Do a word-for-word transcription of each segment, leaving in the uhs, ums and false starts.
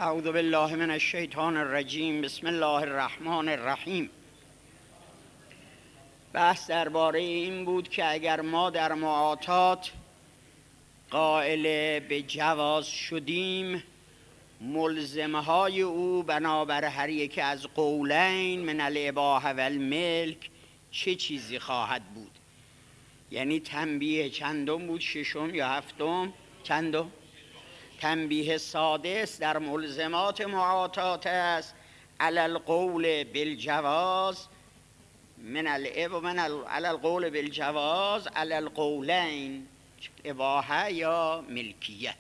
اعوذ بالله من الشیطان الرجیم. بسم الله الرحمن الرحیم. بحث درباره این بود که اگر ما در معاطات قائل به جواز شدیم، ملزمهای او بنابر هر یک از قولین من الاباحه و الملک چه چیزی خواهد بود؟ یعنی تنبیه چندم بود؟ ششم یا هفتم؟ چندم؟ تنبیه سادس در ملزمات معاطات است علی القول بالجواز من الاب و من علی القول بالجواز علی القولین، اباحه یا ملکیت.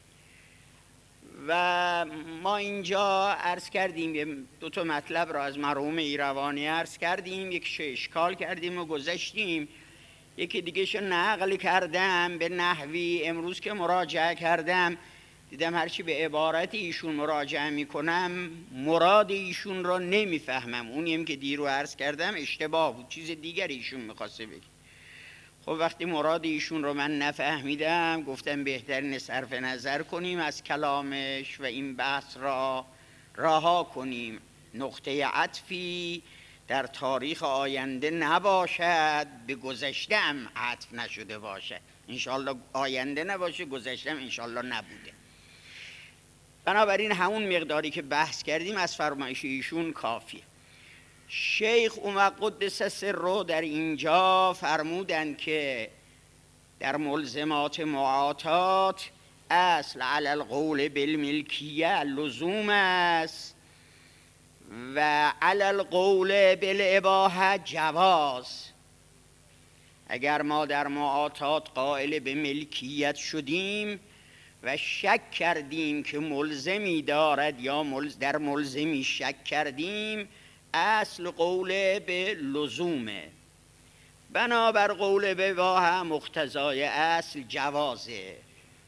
و ما اینجا عرض کردیم دو تا مطلب را از مرحوم ایروانی عرض کردیم، یکیش اشکال کردیم و گذشتیم، یکی دیگه شو نقل کردم به نحوی. امروز که مراجعه کردم دیدم هرچی به عبارت ایشون مراجعه میکنم مراد ایشون را نمیفهمم. اونیم که دیرو عرض کردم اشتباه بود، چیز دیگر ایشون میخواسته بگه. خب وقتی مراد ایشون رو من نفهمیدم گفتم بهترین صرف نظر کنیم از کلامش و این بحث را رها کنیم. نقطه عطفی در تاریخ آینده نباشد، به گذشته هم عطف نشده باشد. انشالله آینده نباشه، گذشته هم انشالله نبوده. بنابراین همون مقداری که بحث کردیم از فرمایش ایشون کافیه. شیخ اومد قدس سره در اینجا فرمودن که در ملزمات معاطات اصل علی القول بالملکیه لزوم است و علی القول بالاباحه جواز. اگر ما در معاطات قائل به ملکیت شدیم و شک کردیم که ملزمی دارد یا ملز در ملزمی شک کردیم، اصل قول به لزومه. بنابر قول به اباحه مقتضای اصل جوازه.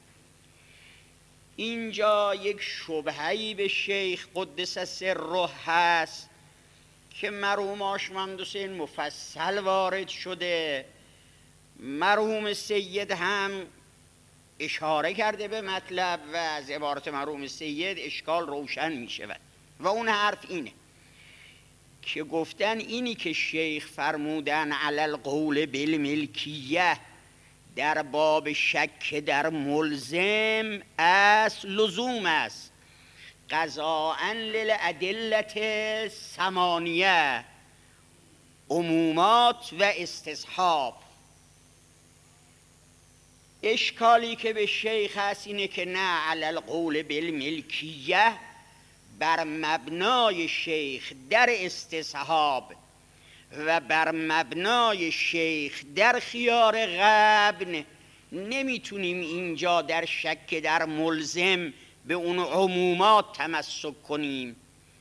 اینجا یک شبهه‌ای به شیخ قدس سره هست که مرحوم آشمند حسین مفصل وارد شده، مرحوم سید هم اشاره کرده به مطلب و از عبارت مرحوم سید اشکال روشن می شود. و اون حرف اینه که گفتن اینی که شیخ فرمودن علی القول بالملکیه در باب شک در ملزم اصل لزوم است قضاءً للادلة ثمانیه، عمومات و استصحاب. اشکالی که به شیخ هست اینه که نه، علی القول بالملکیه بر مبنای شیخ در استصحاب و بر مبنای شیخ در خیار غبن نمیتونیم اینجا در شک در ملزم به اون عمومات تمسک کنیم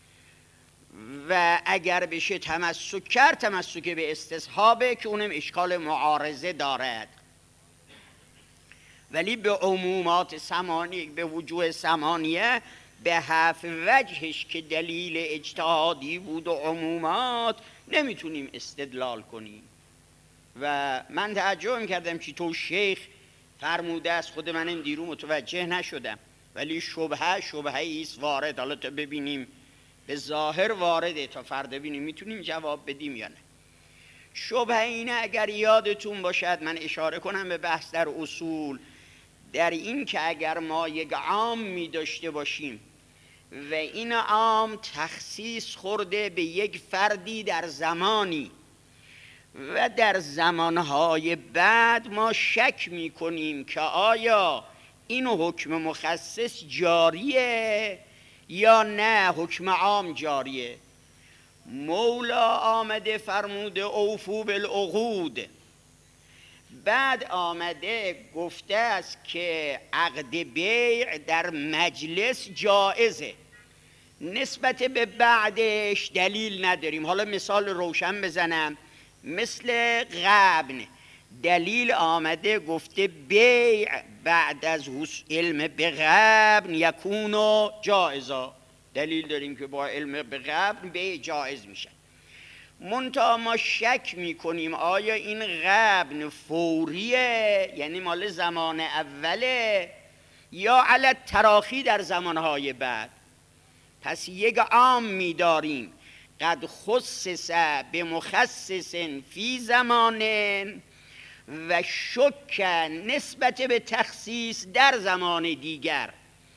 و اگر بشه تمسک کرد تمسک به استصحابه که اونم اشکال معارضه دارد. ولی به عمومات ثمانیه، به وجوه ثمانیه، به هفت وجهش که دلیل اجتهادی بود و عمومات نمیتونیم استدلال کنیم. و من تعجب میکردم چی تو شیخ فرموده است، خود من این دیرو متوجه نشدم، ولی شبهه شبهه ایست وارد. حالا تا ببینیم به ظاهر وارده، تا فردا ببینیم میتونیم جواب بدیم یا نه. شبهه اینه، اگر یادتون باشد من اشاره کنم به بحث در اصول، در این که اگر ما یک عام می داشته باشیم و این عام تخصیص خورده به یک فردی در زمانی و در زمانهای بعد ما شک می کنیم که آیا این حکم مخصص جاریه یا نه حکم عام جاریه. مولا آمده فرموده اوفو بالعقود، بعد آمده گفته است که عقد بیع در مجلس جائزه، نسبت به بعدش دلیل نداریم. حالا مثال روشن بزنم، مثل غبن دلیل آمده گفته بیع بعد از علم به غبن یکونو جائزا، دلیل داریم که با علم به غبن بیع جائز میشه. منتها ما شک میکنیم آیا این غبن فوریه، یعنی مال زمان اوله، یا علی تراخی در زمانهای بعد. پس یک عام می‌داریم قد خصص به مخصص فی زمان و شک نسبت به تخصیص در زمان دیگر.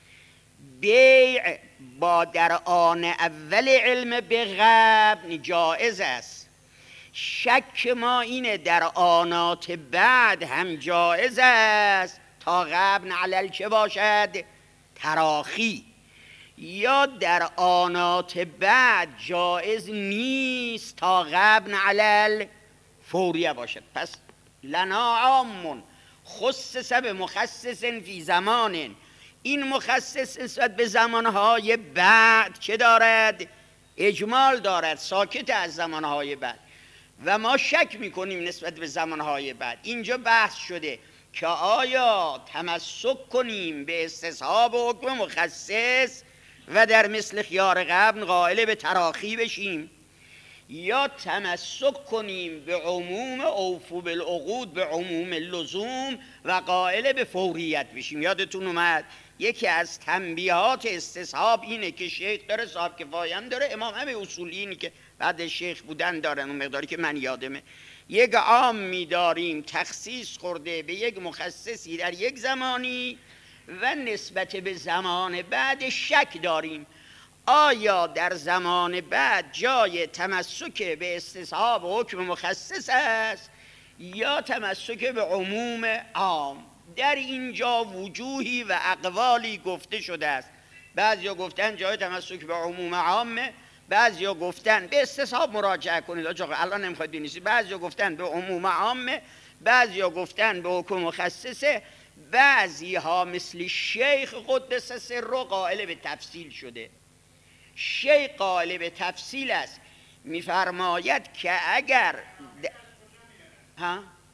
بیع با در آن اول علم به غبن جایز است، شک ما اینه در آنات بعد هم جایز است تا غبن علل چه باشد؟ تراخی. یا در آنات بعد جایز نیست تا غبن علل فوریه باشد. پس لنا عامون خصص به مخصص فی زمان، این مخصص نسبت به زمانهای بعد چه دارد؟ اجمال دارد، ساکت از زمانهای بعد. و ما شک میکنیم نسبت به زمانهای بعد. اینجا بحث شده که آیا تمسک کنیم به استصحاب و حکم مخصص و در مثل خیار قبل قائل به تراخی بشیم، یا تمسک کنیم به عموم اوفو بالعقود به عموم لزوم و قائل به فوریت بشیم. یادتون اومد یکی از تنبیهات استصحاب اینه که شیخ داره، صاحب کفایه هم داره، امام همه اصولی اینی که بعد شیخ بودن دارن، اون مقداری که من یادمه. یک عام می‌داریم تخصیص خورده به یک مخصصی در یک زمانی و نسبت به زمان بعد شک داریم آیا در زمان بعد جای تمسک به استصحاب و حکم مخصص است یا تمسک به عموم عام. در اینجا وجوهی و اقوالی گفته شده است. بعضیا گفتن جای تمسک به عموم عامه، بعضیا گفتن به استصحاب مراجعه کنید آقا الان نمیخواید بنویسید، بعضیا گفتن به عموم عامه، بعضیا گفتن به حکم مخصصه، بعضی ها مثل شیخ قدس سره قائل به تفصیل شده. شیخ قائل به تفصیل است، میفرماید که اگر د... ها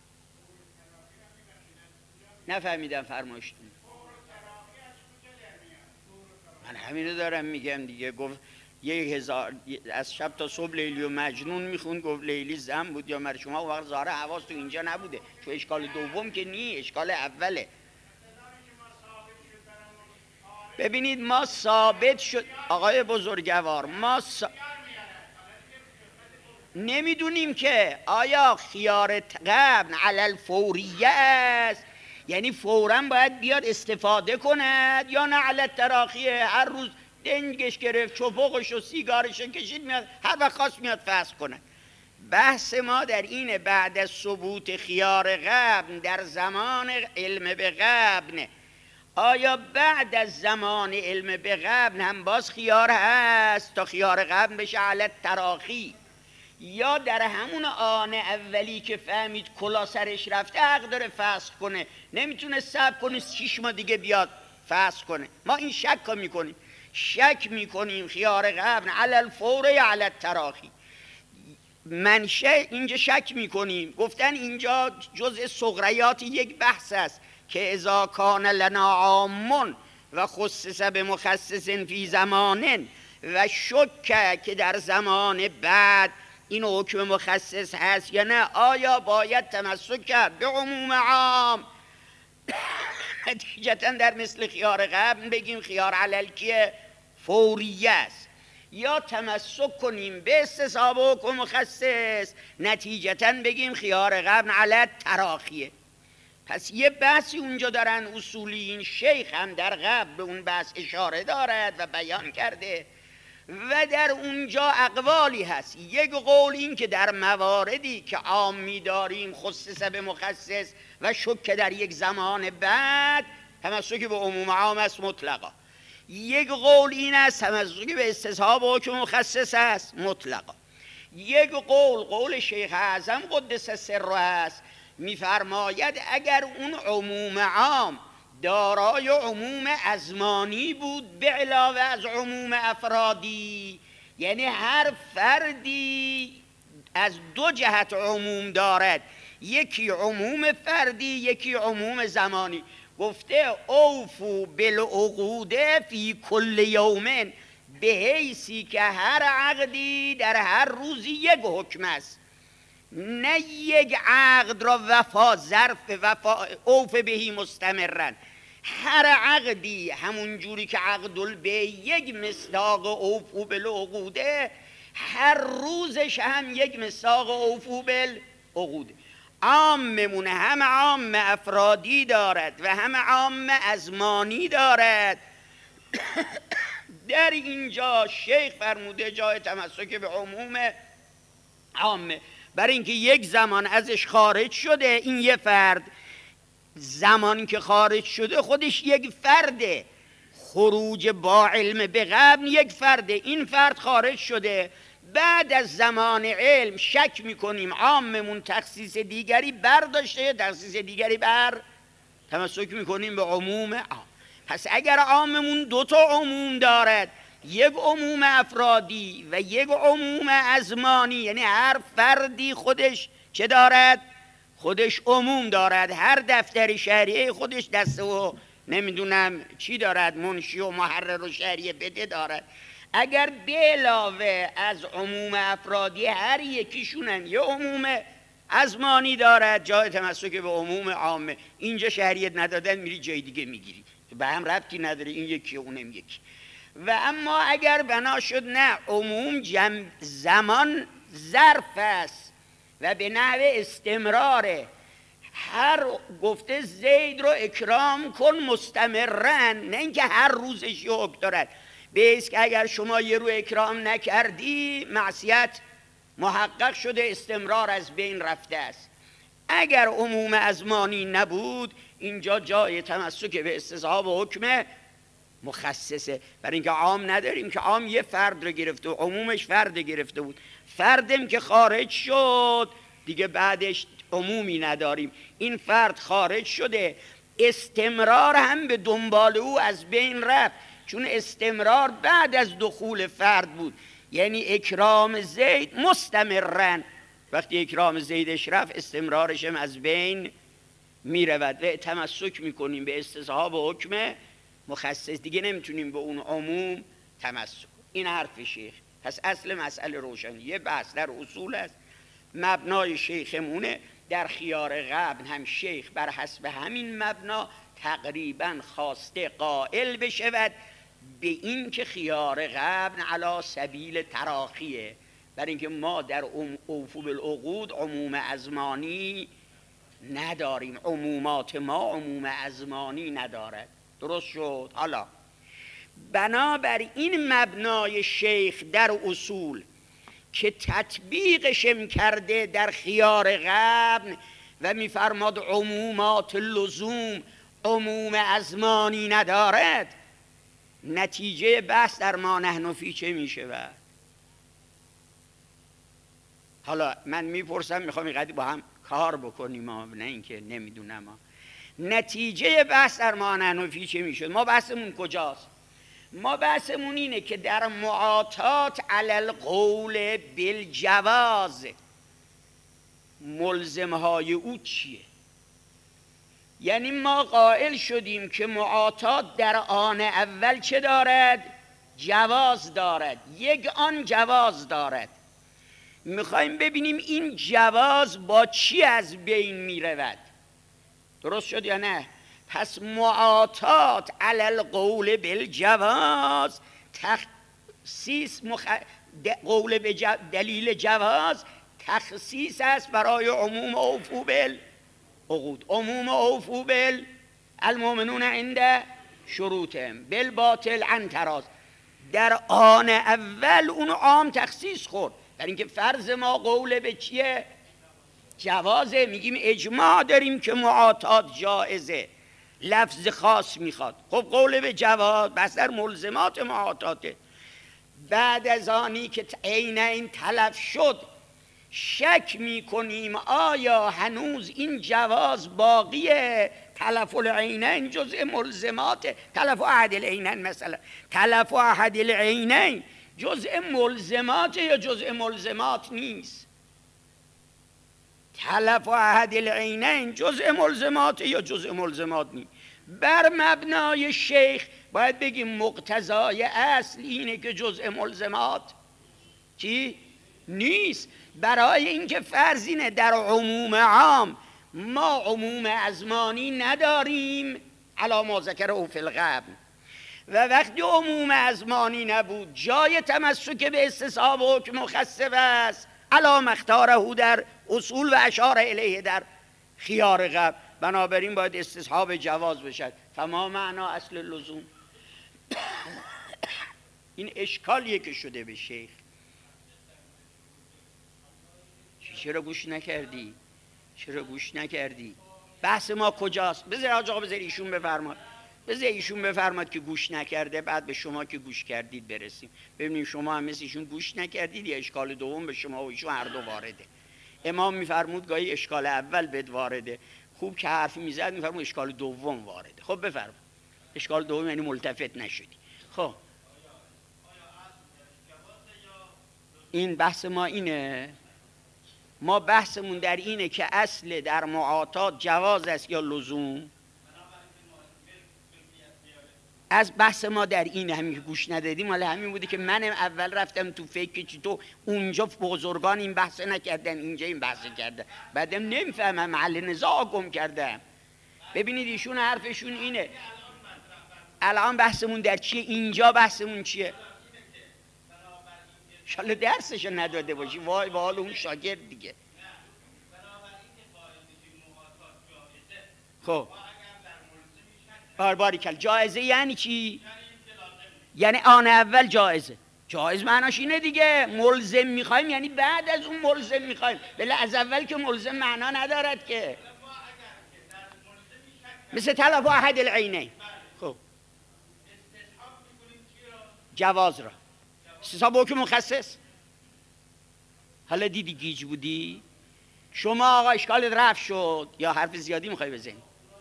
نفهمیدم فرمایشتون. من همینو دارم میگم دیگه. گفت یک هزار از شب تا صبح لیلی و مجنون میخوند، گفت لیلی زن بود یا مرد شما. وقت ظاهر حواس تو اینجا نبوده، چون اشکال دوم که نی، اشکال اوله. ببینید ما ثابت شد آقای بزرگوار، ما سا... نمیدونیم که آیا خیار قبل علل فوریه است، یعنی فوراً باید بیاد استفاده کند، یا نه علل تراخیه، هر روز دنگش گرفت چپقش و سیگارش کشید میاد هر وقت خواست میاد فصل کند. بحث ما در اینه بعد از ثبوت خیار قبل در زمان علم به قبل، آیا بعد از زمان علم به قبل هم باز خیار هست تا خیار قبل بشه علت تراخی، یا در همون آن اولی که فهمید کلا سرش رفته حق داره فصل کنه، نمیتونه صبر کنه شیش ماه دیگه بیاد فصل کنه. ما این شک میکنیم، شک میکنیم خیار قبل علل فور یا علل تراخی. منشه اینجا شک میکنیم. گفتن اینجا جزء صغریات یک بحث است که اذا کان لنا عامون و خصص به مخصص فی زمان و شک که در زمان بعد این حکم مخصص هست یا نه، آیا باید تمسک کرد به عموم عام نتیجتا در مثل خیار قبل بگیم خیار علل کیه؟ فوریه است، یا تمسک کنیم به استصحاب حکم مخصص نتیجتا بگیم خیار قبل علل تراخیه. پس یه بحثی اونجا دارن اصولیین، شیخ هم در قبل به اون بحث اشاره دارد و بیان کرده و در اونجا اقوالی هست. یک قول این که در مواردی که عام می‌داریم خصص به مخصص و شک در یک زمان بعد تمسک به عموم عام است مطلقا. یک قول این است تمسک به استصحاب و حکم مخصص است مطلقا. یک قول قول شیخ اعظم قدس سره است، می‌فرماید اگر اون عموم عام دارای عموم ازمانی بود به علاوه از عموم افرادی، یعنی هر فردی از دو جهت عموم دارد، یکی عموم فردی یکی عموم زمانی. گفته اوفو بالعقود فی کل یوم، به حیثی که هر عقدی در هر روزی یک حکم است، نه یک عقد را وفا ظرف وفا اوف بهی مستمرن، هر عقدی همون جوری که عقد البیع یک مصداق اوفوا بالعقوده، هر روزش هم یک مصداق اوفوا بالعقوده. عاممون هم عام افرادی دارد و هم عام ازمانی دارد. در اینجا شیخ فرموده جای تمسک به عموم عامه، برای اینکه یک زمان ازش خارج شده. این یه فرد زمان که خارج شده خودش یک فرده، خروج با علم به قبل یک فرده، این فرد خارج شده. بعد از زمان علم شک میکنیم عاممون تخصیص دیگری برداشته، تخصیص دیگری بر، تمسک میکنیم به عموم عام. پس اگر عاممون دو تا عموم دارد، یک عموم افرادی و یک عموم ازمانی، یعنی هر فردی خودش چه دارد؟ خودش عموم دارد. هر دفتر شهریه خودش دسته و نمیدونم چی دارد، منشی و محرر و شهریه بده دارد. اگر به علاوه از عموم افرادی هر یکیشونن یه عموم ازمانی دارد، جای تمسک به عموم عامه. اینجا شهریت ندادن میری جای دیگه میگیری، به هم ربطی نداره، این یکی اونم یکی. و اما اگر بنا شد نه، عموم جمع زمان ظرف است و به نحو استمراره. هر گفته زید رو اکرام کن مستمرن، نه اینکه هر روزش یه حکم دارد. بیس که اگر شما یه رو اکرام نکردی معصیت محقق شده، استمرار از بین رفته است. اگر عموم ازمانی نبود، اینجا جای تمسک به استصحاب حکم مخصصه، برای اینکه عام نداریم که عام یه فرد رو گرفته و عمومش فرد گرفته بود. فردم که خارج شد دیگه بعدش عمومی نداریم. این فرد خارج شده، استمرار هم به دنبال او از بین رفت، چون استمرار بعد از دخول فرد بود. یعنی اکرام زید مستمرن، وقتی اکرام زیدش رفت استمرارش هم از بین می رود و تمسک می کنیم به استصحاب حکم مخصص، دیگه نمیتونیم به اون عموم تمسک. این حرف شیخ. پس اصل مسئله روشن، یه بحث در اصول است. مبنای شیخمونه. در خیار قبل هم شیخ بر حسب همین مبنا تقریبا خواسته قائل بشود به این که خیار قبل علی سبیل تراخیه، برای اینکه ما در اوفوا بالعقود عموم ازمانی نداریم، عمومات ما عموم ازمانی ندارد. درست شد؟ حالا بنابر این مبنای شیخ در اصول که تطبیقشم کرده در خیار قبل و میفرماد عمومات لزوم عموم ازمانی ندارد، نتیجه بحث در ما نحن فی چه میشه؟ و حالا من میپرسم، میخوام اینقدر با هم کار بکنیم، ما نه اینکه نمیدونم. ما نتیجه بحث در ما نحن فی چه میشه؟ ما بحثمون کجاست؟ ما بحثمون اینه که در معاطات علی القول بالجواز ملزمهای او چیه؟ یعنی ما قائل شدیم که معاطات در آن اول چه دارد؟ جواز دارد، یک آن جواز دارد. میخوایم ببینیم این جواز با چی از بین میرود. درست شد یا نه؟ پس معاطات علی القول بالجواز تخصیص مخ... قول به ج... دلیل جواز تخصیص است برای عموم اوفوا بالعقود. عموم اوفوا بالمؤمنون عند شروطهم بالباطل عن تراض. در آن اول اون عام تخصیص خورد، در اینکه فرض ما قول به چیه؟ جوازه. میگیم اجماع داریم که معاطات جائزه، لفظ خاص میخواد. خب قول به جواز بس در ملزمات معاطاته. بعد از آنی که عین این تلف شد شک میکنیم آیا هنوز این جواز باقیه؟ تلف العینین جزء ملزمات، تلف احد العینین مثلا، تلف احد العینین جزء ملزمات یا جزء ملزمات نیست؟ تلف احد العینین جزء ملزمات یا جزء ملزمات نیست؟ بر مبنای شیخ باید بگیم مقتضای اصل اینه که جزء ملزمات چی؟ نیست. برای اینکه فرض اینه در عموم عام ما عموم ازمانی نداریم، علی ما ذکره فی القبل. و وقتی عموم ازمانی نبود، جای تمسک به استصحاب حکم مخصب است، علی ما اختاره در اصول و اشار الیه در خیار قبل. بنابراین باید استصحاب جواز بشد. فما معنا اصل لزوم. این اشکالیه که شده به شیخ. چرا گوش نکردی؟ چرا گوش نکردی؟ بحث ما کجاست؟ بذار آقا بذار ایشون بفرماد. بذار ایشون بفرماد که گوش نکرده، بعد به شما که گوش کردید برسیم. ببینیم شما هم مثل ایشون گوش نکردید یا اشکال دوم به شما و ایشون هر دو وارده. امام میفرمود گاهی اشکال اول بد وارده. خوب که حرفی میزد میفرمود اشکال دوم وارده. خب بفرماد. اشکال دوم یعنی ملتفت نشدی. خب این بحث ما اینه. ما بحثمون در اینه که اصل در معاطات جواز است یا لزوم. از بحث ما در این همین که گوش ندادیم، حالا همین بوده که من اول رفتم تو فکر چی تو اونجا بزرگان این بحث نکردن، اینجا این بحث کردن، بعدم نمیفهمم محل نزاع گم کردم. ببینید ایشون حرفشون اینه. الان بحثمون در چیه؟ اینجا بحثمون چیه؟ انشالله درسشو نداده باشی. وای به حال اون شاگرد دیگه. خب بارباریکل جایزه یعنی چی؟ یعنی آن اول جایزه. جایز معناش اینه دیگه. ملزم میخوایم یعنی بعد از اون ملزم میخوایم. بله از اول که ملزم معنا ندارد که. مثل تلف احد العینین. خب جواز را استصحاب حکم مخصص. حالا دیدی گیج بودی؟ شما آقا اشکالت رفت شد یا حرف زیادی میخوای بزنی؟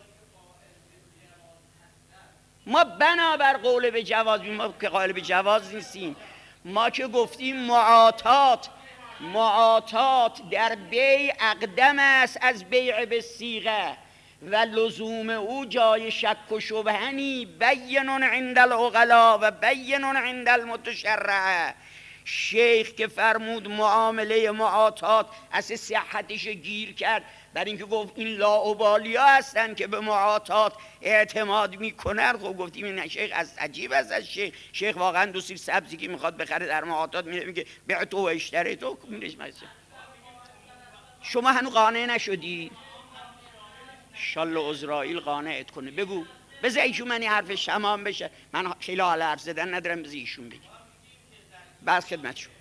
ما بنابر قول به جواز، ما که قائل به جواز نیستیم. ما که گفتیم معاطات معاطات در بیع اقدم است از بیع به صیغه و لزوم او جای شک و شبهنی بین عند العقلا و بین عند المتشرع. شیخ که فرمود معامله معاطات از صحتش گیر کرد، برای اینکه گفت این لاابالیا هستن که به معاطات اعتماد میکنن. خب گفتیم این شیخ از عجیب است از شیخ. شیخ واقعا دو سیر سبزی که میخواد بخره در معاطات میره میگه بعتو و اشتریتو. شما هنوز قانع نشدی؟ انشالله عزرائیل قانعت کنه. بگو بذار ایشون من این حرف شمام بشه. من خیلی حال حرف زدن ندارم، بذار ایشون بگی بعد خدمت شما.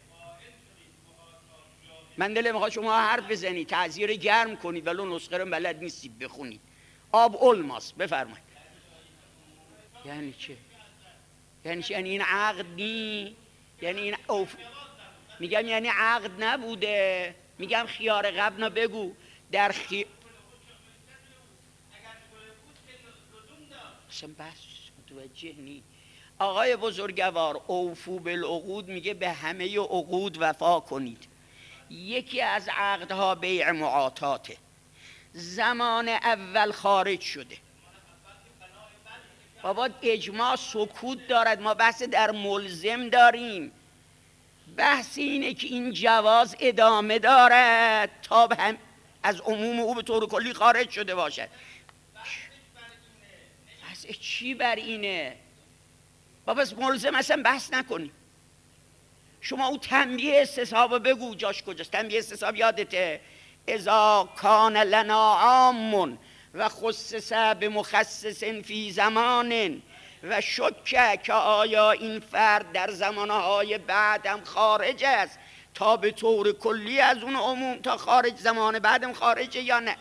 من دلم میخواد شما حرف بزنید، تعزیه گرم کنید، ولو نسخه رو بلد نیستید بخونید. آب الماس بفرمایید. یعنی چه؟ یعنی چه؟ یعنی این عقد نی؟ یعنی این اوف... میگم یعنی عقد نبوده. میگم خیار قبل بگو در خی... اصلا بس متوجه نی. آقای بزرگوار اوفو بالعقود میگه به همه عقود وفا کنید. یکی از عقدها بیع معاطاته. زمان اول خارج شده. بابا اجماع سکوت دارد. ما بحث در ملزم داریم. بحث اینه که این جواز ادامه دارد تا هم از عموم او به طور کلی خارج شده باشد. بحث چی بر اینه؟ بابا از ملزم اصلا بحث نکنیم. شما او تنبیه استصحاب بگو جاش کجاست. تنبیه استصحاب یادته؟ اذا کان لنا عام و خصص بمخصص فی زمان و شک که آیا این فرد در زمانهای بعد هم خارج است تا به طور کلی از اون عموم تا خارج زمان بعدم خارجه یا نه.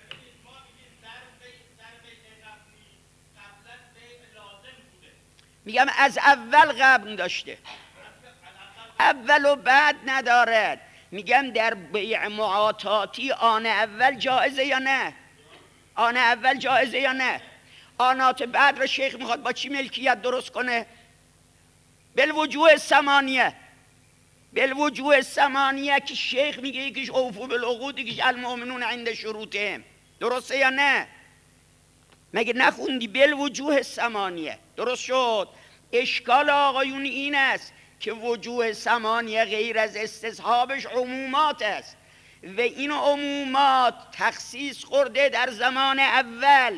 میگم از اول قبل داشته، اول و بعد ندارد. میگم در بیع معاطاتی آن اول جایزه یا نه؟ آن اول جایزه یا نه؟ آنات بعد رو شیخ میخواد با چی ملکیت درست کنه؟ بالوجوه ثمانیه. بالوجوه ثمانیه که شیخ میگه یکیش اوفو بالعقود، یکیش المؤمنون عند شروطهم. درسته یا نه؟ مگه نخوندی بالوجوه ثمانیه؟ درست شد. اشکال آقایون این است که وجوه ثمانیه غیر از استصحابش عمومات است و این عمومات تخصیص خورده در زمان اول.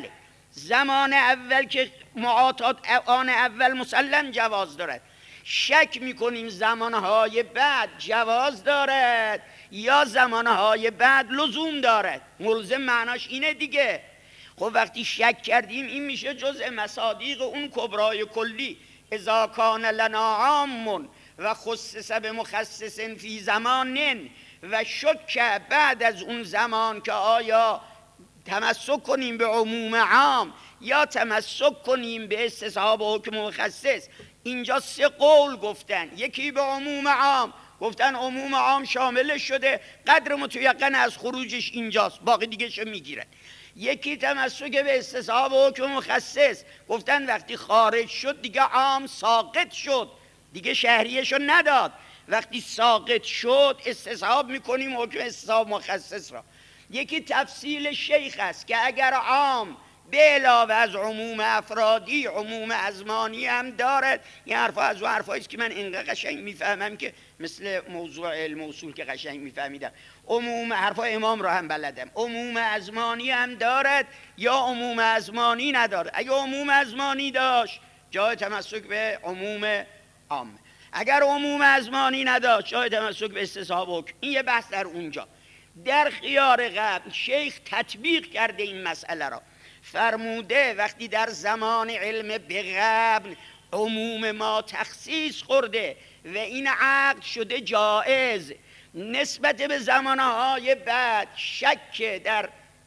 زمان اول که معاطات آن اول مسلم جواز دارد. شک میکنیم زمانهای بعد جواز دارد یا زمانهای بعد لزوم دارد. ملزم معناش اینه دیگه. خب وقتی شک کردیم این میشه جزء مصادیق اون کبرای کلی. اذا کان لنا عام و خصص به مخصص فی زمان و شک بعد از اون زمان که آیا تمسک کنیم به عموم عام یا تمسک کنیم به استصحاب حکم مخصص. اینجا سه قول گفتن. یکی به عموم عام گفتن عموم عام شامل شده، قدر متیقن از خروجش اینجاست، باقی دیگه شو میگیرن. یکی تمسک به استصحاب حکم مخصص گفتن وقتی خارج شد دیگه عام ساقط شد، دیگه شهریهشو نداد. وقتی ساقط شد استصحاب میکنیم حکم استصحاب مخصص را. یکی تفصیل شیخ است که اگر عام به علاوه از عموم افرادی عموم ازمانی هم دارد. این حرفا از اون حرفاییست که من اینقدر قشنگ میفهمم که مثل موضوع علم اصول که قشنگ میفهمیدم. عموم حرفا امام را هم بلدم. عموم ازمانی هم دارد یا عموم ازمانی ندارد. اگه عموم ازمانی داشت جای تمسک به عموم عام، اگر عموم ازمانی نداشت جای تمسک به استصحاب حکم. این یه بحث در اونجا. در خیار قبل شیخ تطبیق کرده این مسئله را، فرموده وقتی در زمان علم به قبل عموم ما تخصیص خورده و این عقد شده جائز، نسبت به زمانهای بعد شک در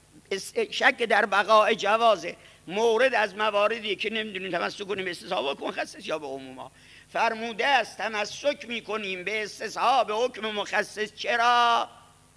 شک در بقاء جوازه. مورد از مواردی که نمیدونیم تمسک کنیم به استصحاب حکم مخصص یا به عموم. فرموده است تمسک میکنیم به استصحاب حکم مخصص. چرا؟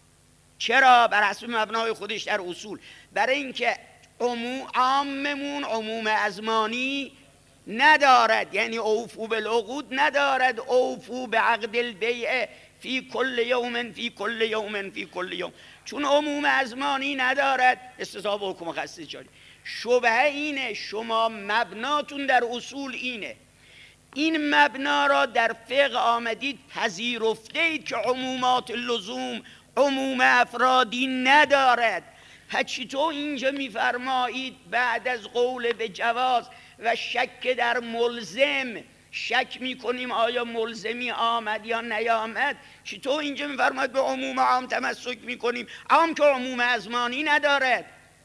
چرا؟ بر حسب مبنای خودش در اصول. برای اینکه عموم عاممون عموم ازمانی ندارد، یعنی اوفو بالعقود ندارد، اوفو به عقد البیع فی کل یوم فی کل یوم فی کل یوم. چون عموم ازمانی ندارد استصحاب حکم مخصص جاری. شبهه اینه شما مبناتون در اصول اینه، این مبنا را در فقه آمدید پذیرفته اید که عمومات لزوم عموم افرادی ندارد. پس چطور اینجا میفرمایید بعد از قول به جواز و شک در ملزم شک میکنیم آیا ملزمی آمد یا نیامد؟ چطور اینجا میفرمایید به عموم عام تمسک میکنیم، عام که عموم ازمانی ندارد؟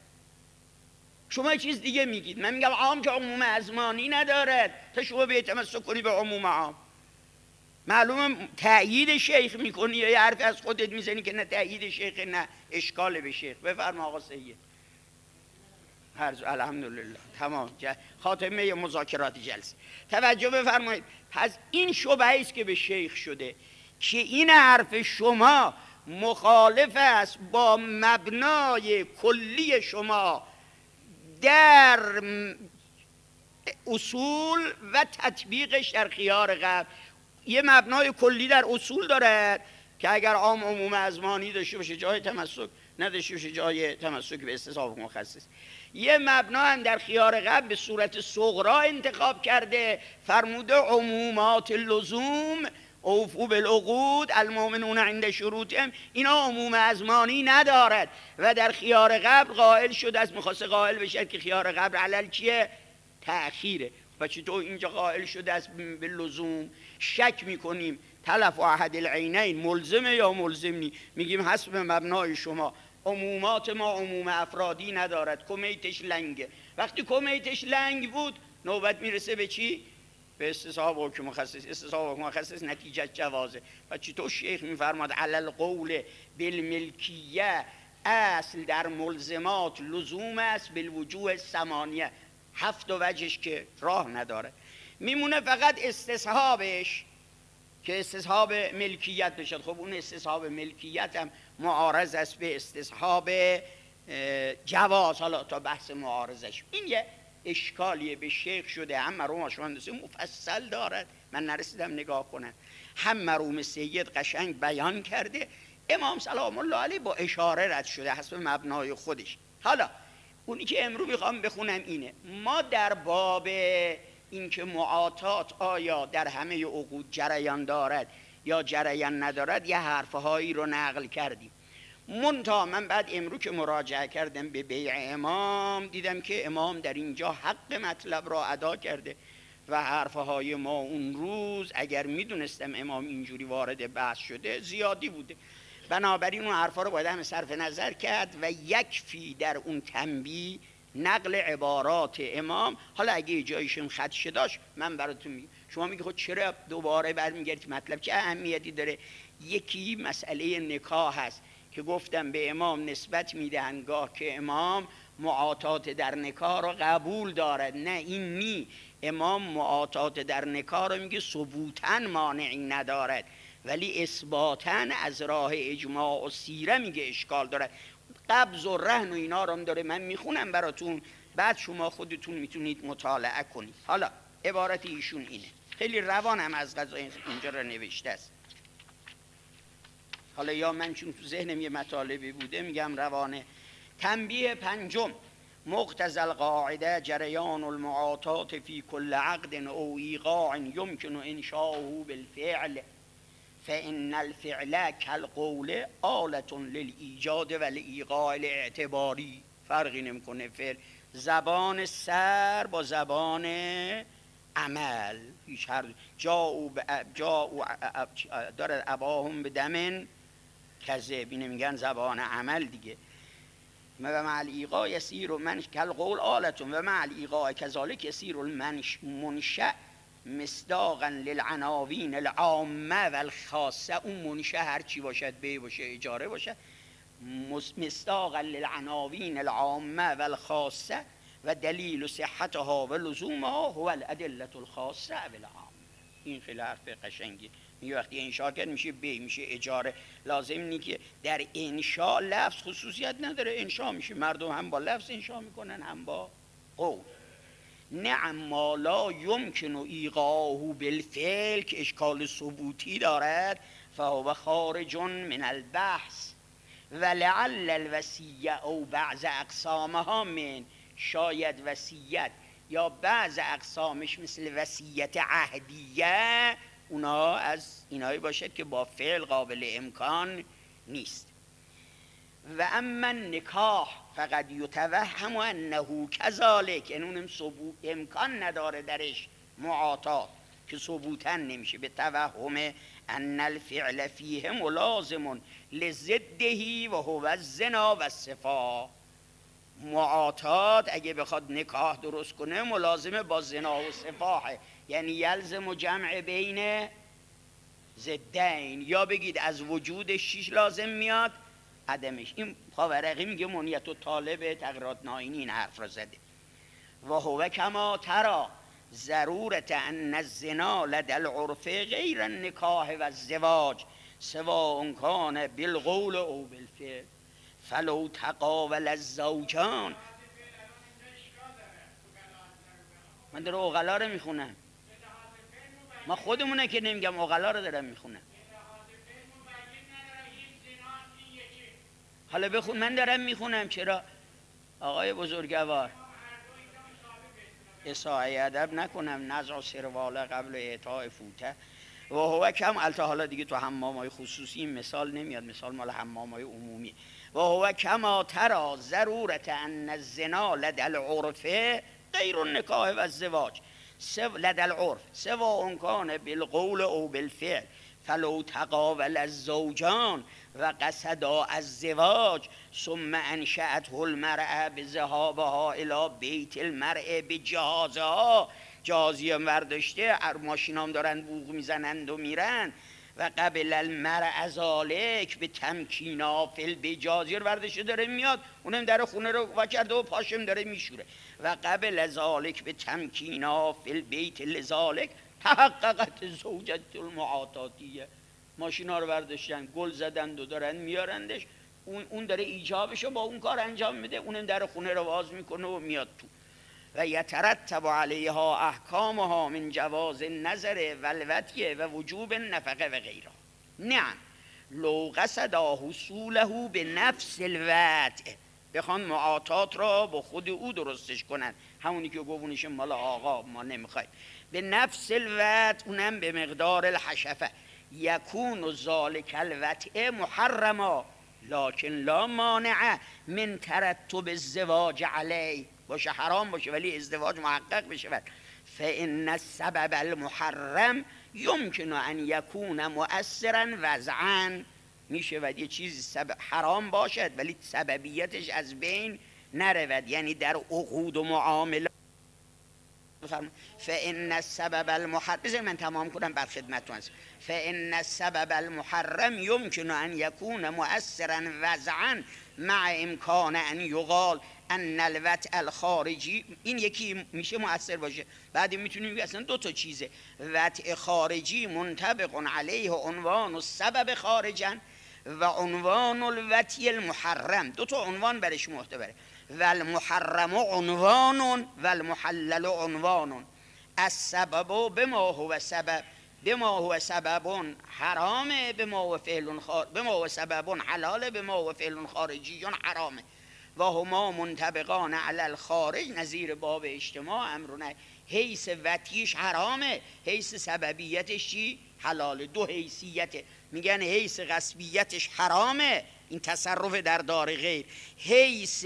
شما چیز دیگه میگید، من میگم عام که عموم ازمانی ندارد، تا شما به تمسک کنی به عموم عام. معلومه تأیید شیخ میکنی یا یه حرف از خودت میزنی که نه تأیید شیخ نه اشکال به شیخ. بفرما آقا سید. هرز الحمدلله تمام خاتمه مذاکرات جلسه. توجه بفرمایید. پس این شبهه است که به شیخ شده که این حرف شما مخالف است با مبنای کلی شما در اصول و تطبیقش در خیار قبل. یه مبنای کلی در اصول داره که اگر عام عموم ازمانی داشته باشه جای تمسک، نداشته باشه جای تمسک به استصحاب مخصص. یه مبنا هم در خیار قبل به صورت صغرا انتخاب کرده، فرموده عمومات لزوم اوفو بالعقود المؤمنون عند شروطهم، اینا عموم ازمانی ندارد و در خیار قبل قائل شده است. میخواسته قائل بشه که خیار قبل علل چیه؟ تأخیره. و چطور اینجا قائل شده است به لزوم؟ شک میکنیم تلف و احد العینین ملزمه یا ملزم نی. میگیم حسب مبنای شما عمومات ما عموم افرادی ندارد، کمیتش لنگه. وقتی کمیتش لنگ بود نوبت میرسه به چی؟ به استصحاب حکم مخصص. استصحاب حکم مخصص نتیجه جوازه. و چطور شیخ میفرماد علل قول بالملکیه اصل در ملزمات لزوم است بالوجوه ثمانیه، هفت و وجهش که راه نداره. میمونه فقط استصحابش که استصحاب ملکیت بشد. خب اون استصحاب ملکیت هم معارض است به استصحاب جواز. حالا تا بحث معارضش این یه اشکالیه به شیخ شده. هم مرحوم آشمندوسی مفصل دارد، من نرسیدم نگاه کنم. هم مرحوم سید قشنگ بیان کرده، امام سلام الله علیه با اشاره رد شده حسب مبنای خودش. حالا اونی که امروز میخوام بخونم اینه، ما در باب اینکه معاطات آیا در همه عقود جریان دارد یا جریان ندارد یه حرفهایی رو نقل کردیم. منتها من بعد امرو که مراجعه کردم به بیع امام، دیدم که امام در اینجا حق مطلب را ادا کرده و حرفهای ما اون روز اگر میدونستم امام اینجوری وارد بحث شده زیادی بوده، بنابراین اون حرفا رو باید هم صرف نظر کرد و یکفی در اون تنبیه نقل عبارات امام. حالا اگه جایشون خدشه داشت من براتون میگم. شما میگی خود چرا دوباره برمیگردید مطلب چه اهمیتی داره؟ یکی مسئله نکاح هست که گفتم به امام نسبت میدهن گاه که امام معاطات در نکاح را قبول دارد. نه این نی، امام معاطات در نکاح را میگه ثبوتاً مانعی ندارد ولی اثباتاً از راه اجماع و سیره میگه اشکال دارد. قبض و رهن و اینا رو داره، من میخونم براتون بعد شما خودتون میتونید مطالعه کنید. حالا عبارت ایشون اینه، خیلی روانم از قضا اینجا را نوشته است. حالا یا من چون تو ذهنم یه مطالبی بوده میگم روانه. تنبیه پنجم: مقتضى القاعده جریان المعاطات فی کل عقد او ایقاع یمکن انشاؤه بالفعل فإن الفعل كالقول آلة للإيجاد والإيقاع الاعتباری. فرقی نمیکنه فعل زبان سر با زبان عمل. هیچ هر جاءوا جاءوا داره اباهم بدم کذب، اینو میگن زبان عمل دیگه. و مع الإيقاع يسير من كالقول آلة و مع الإيقاع كذلك يسير المنشأ مصداقا للعناوین العامه و الخاصه. اون منشأ هر چی باشد، بی باشه، اجاره باشه، مصداقا للعناوین العامه و الخاصه و دلیل صحتها و لزومها هو الادله الخاصه بالعامه. این خیلی حرف قشنگی. میگه وقتی انشاء کرد میشه بی، میشه اجاره. لازم نیست که در انشاء لفظ خصوصیت نداره، انشاء میشه، مردم هم با لفظ انشاء میکنن هم با قول. نعم ما لا یمکن ایقاعه بالفعل که اشکال ثبوتی دارد فهو خارج من البحث ولعل الوصیه او بعض اقسامها من، شاید وصیت یا بعض اقسامش مثل وصیت عهدیه اونا از اینایی باشد که با فعل قابل امکان نیست. و اما نکاح فقط یتوهم انه کذالک، این اونم ثبوت امکان نداره درش معاطات که ثبوتا نمیشه، به توهم ان الفعل فیه ملازم لضده و هو الزنا و الصفا. معاطات اگه بخواد نکاح درست کنه ملازمه با زنا و صفاحه، یعنی یلزم جمع بین ضدین، یا بگید از وجودش چیش لازم میاد عدمش. این پاورقی میگه منیت و طالب تقرات ناینی این حرف را زده. و هو کما ترا ضرورت ان الزنا لدى العرف غیر النکاح و الزواج سواء کان بالقول او بالفعل فلو تقاول الزوجان. من در اغلا رو میخونم، ما خودمونه که نمیگم، اغلا رو دارم میخونم. حالا بخون، من دارم میخونم. چرا آقای بزرگوار اساءه ادب نکنم، نزع سرواله قبل اعطاء فوته. و هو کم البته حالا دیگه تو حمامای خصوصی این مثال نمیاد، مثال مال حمامای عمومی. و هو کما ترا ضرورت ان الزنا لدى العرف غیر النکاح و الزواج لدى العرف سواء کان بالقول او بالفعل فلو تقاول الزوجان و قصدا الزواج ثم انشأته المرأة بذهابها الى بیت المرأة بجهازها، جهازی هم ورداشته، ماشینام دارن بوق میزنند و میرن، و قبل المرأة ذالک به تمکینا فل بجازی رو ورداشته داره میاد، اونم در خونه رو وا کرده و پاشم داره میشوره. و قبل ذالک به تمکینا فل بیت لذالک تحققت زوجت المعاطاتیه. ماشینا رو برداشتن، گل زدند و دارن میارندش، اون اون داره ایجابشو با اون کار انجام میده، اونم در خونه رو باز میکنه و میاد تو. و یترتب علیها احکامها من جواز نظر و الوطیه و وجوب نفقه و غیره. نعم لو قصدا حصوله به نفس الوطع، بخوان معاطات را با خود او درستش کنن، همونی که گفتونش مال آقا ما نمیخوایم، به نفس الوطع، اونم به مقدار الحشفه، یکون ذالک الوطع محرما، لکن لا مانع من ترتب الزواج علیه، باشه حرام باشه ولی ازدواج محقق بشه. فإن السبب المحرم یمکن ان یکون مؤثرا وضعا، میشه و یه چیزی سبب حرام باشد ولی سببیتش از بین نرود، یعنی در عقود و معاملات. فإن السبب المحرم، بذار من تمام کنم بعد خدمتتون هستم. فإن السبب المحرم يمكن أن يكون مؤثرا وضعا مع امکان ان یقال ان الوضع الخارجی، این یکی میشه مؤثر باشه، بعد میتونیم بگیم اصلا دو تا چیزه، وضع خارجی منطبق علیه عنوان السبب خارجا و عنوان الوضع المحرم، دو تا عنوان برش معتبره. و المحرم عنوان و المحلل عنوان. السبب بما هو سبب بما هو سبب حرامه، بما هو فعل خارج بما هو سبب حلاله، بما هو فعل خارجی حرامه و هما منطبقان علی الخارج. نظیر باب اجتماع امرونه، حیث وطیش حرامه، حیث سببیتش چی؟ حلاله. دو حیثیته، میگن حیث غصبیتش حرامه، این تصرف در دار غیر، حیث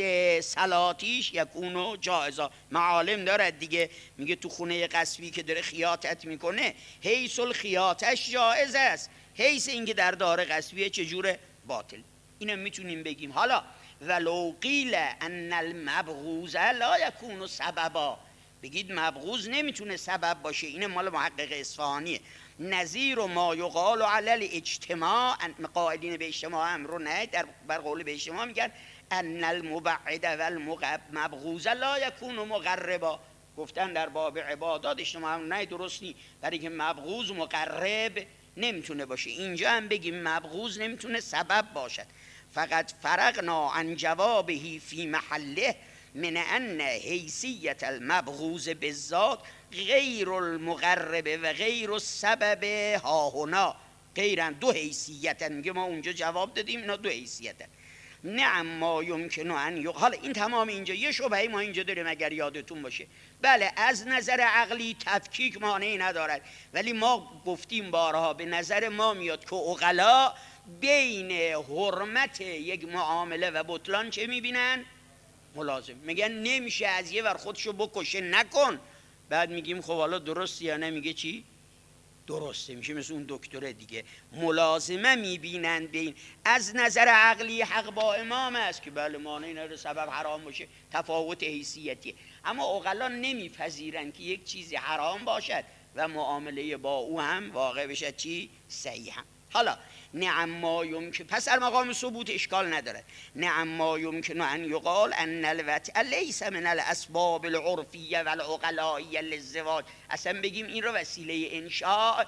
صلاتیش یکونو جائزا، معالم دارد دیگه، میگه تو خونه غصبی که داره خیاطت میکنه حیث الخیاطش جائز است، حیث اینکه در دار غصبیه چجوره؟ باطل. اینم میتونیم بگیم. حالا ولو قیل ان المبغوض لا یکون سببا، بگید مبغوض نمیتونه سبب باشه، این مال محقق اصفهانیه. نظیر ما یقال علی الاجتماع، قائلین به اجتماع امر نه، در بر قول به اجتماع میگن ان المبعد و المبغوض لا یکون مقربا، گفتن در باب عبادات اجتماع امر نه درست نی، برای که مبغوض مقرب نمیتونه باشه. اینجا هم بگیم مبغوض نمیتونه سبب باشد. فقط فرقنا عن جوابه فی محله من ان حیثیت المبغوض بالذات غیر المقرب و غیر السبب ها هنا، غیرن دو حیثیتن، میگه ما اونجا جواب دادیم اینا دو حیثیتن. نعم ما یمکن ان یق... حالا این تمام اینجا یه شبهه ما اینجا داریم اگر یادتون باشه. بله از نظر عقلی تفکیک مانعی ندارد، ولی ما گفتیم بارها به نظر ما میاد که عقلا بین حرمت یک معامله و بطلان چه میبینن؟ ملازم. میگن نمیشه از یه ور خودشو بکشه نکن، بعد میگیم خب حالا درسته یا نه؟ میگه چی؟ درسته. میشه مثل اون دکتره دیگه، ملازمه میبینن بین. از نظر عقلی حق با امام است که بله مانعی نداره سبب حرام باشه، تفاوت حیثیتی، اما عقلا نمیپذیرن که یک چیزی حرام باشد و معامله با او هم واقع بشه چی؟ صحیح. حالا نعم ما یمکن، پس در مقام ثبوت اشکال نداره. نعم ما یمکن ان یقال ان الوطء لیس من الاسباب العرفیه و العقلائیه للزواج، اصلا بگیم این رو وسیله انشاء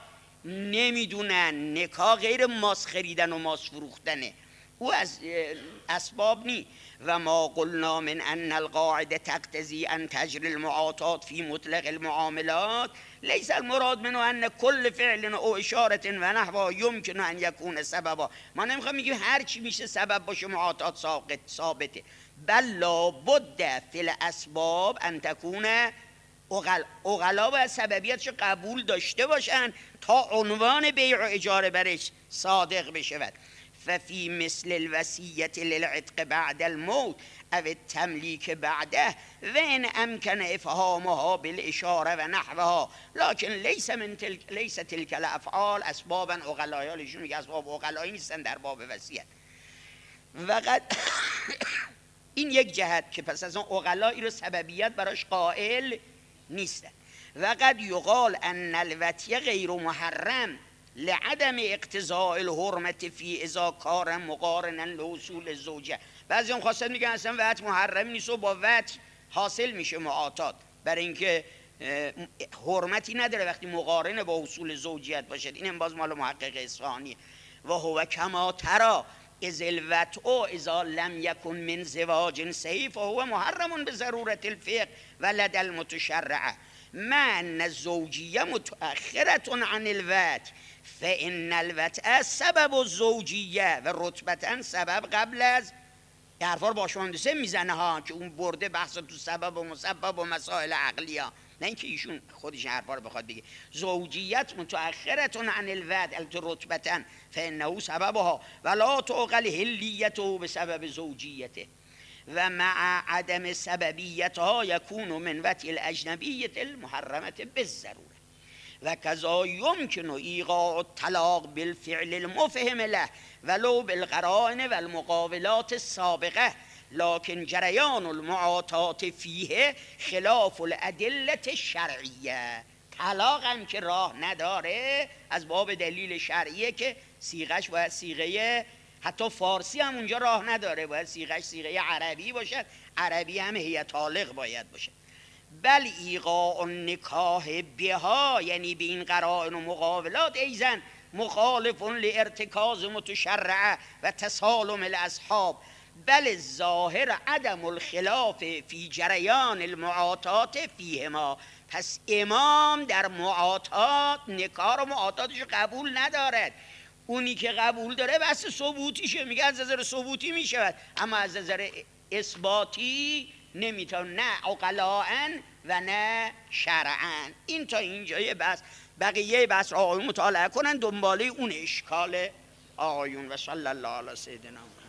نمیدونن، نکاح غیر ماس خریدن و ماس فروختنه، او از اسباب نی. و ما قلنا من ان القاعده تقتضی ان تجری المعاطات فی مطلق المعاملات لیس المراد منه ان کل فعل او اشاره و نحو یمکن ان یکون سببا. ما نمیخوام میگیم هر چی میشه سبب باشه معاطات ثابته، بل لا بد فی الاسباب ان تکون اغل اغلا و سببیتش قبول داشته باشن تا عنوان بیع و اجاره برش صادق بشود. ففي مثل الوصية للعتق بعد الموت أو التمليك بعده وإن أمكن إفهامها بالإشارة ونحوها لكن ليس من تلك ليس تلك الأفعال أسبابا أغلائية، لشون میگه اسباب أغلائي نیستن در باب وصیت. وقد این یک جهت که پس از اون أغلائي رو سببیت براش قائل نیستن. وقد يقال أن الوصية غير محرم لعدم اقتضاء الحرمة فی اذا کار مقارنا لحصول الزوجه. بعضی هم خواستن میگن اصلا وطء محرم نیست و با وطء حاصل میشه معاطات، برای اینکه حرمتی نداره وقتی مقارنه با حصول زوجیت باشد. این باز مال محقق اصفهانی. و هو کما ترى اذ الوطء اذا لم يكن من زواج صحیح فهو محرم بضروره الفقه و لدى المتشرع مع ان الزوجیه متأخرة عن الوطء فإن الوطء سبب الزوجیه و رتبتا سبب قبل از حرفا رو با شما سه میزنه ها که اون برده بحث تو سبب و مسبب و مسائل عقلی ها. نه اینکه ایشون خودش حرفا رو بخواد بگه. زوجیت متأخرتون عن الوعد رتبة فانه سببها ولا تعقل هلیته به سبب زوجیته و مع عدم سببیتها یکون من وطی الاجنبیت المحرمت بالضروره و کذا یمکن ایقاع الطلاق بالفعل المفهم له ولو بالقرائن و المقاولات السابقه لكن جریان المعاطات فیه خلاف الادله الشرعیه. طلاق هم که راه نداره از باب دلیل شرعیه که صیغش باید صیغه، حتی فارسی هم اونجا راه نداره، باید صیغش صیغه عربی باشد، عربی هم هی طالق باید باشه. بل ایقاع النکاح بها یعنی به این قرائن و مقاولات ایزن مخالف لارتکاز متشرعه و تسالم الاصحاب بل ظاهر عدم الخلاف فی جریان المعاطات فیهما. پس امام در معاطات نکاح و معاطاتش قبول ندارد، اونی که قبول داره بس ثبوتیشه، میگه از نظر ثبوتی میشود اما از نظر اثباتی نمیتونه، نه عقلاءً و نه شرعاً. این تا اینجای بس، بقیه بس آقایون مطالعه کنن دنباله اون اشکال آقایون. و صلی الله علی سیدنا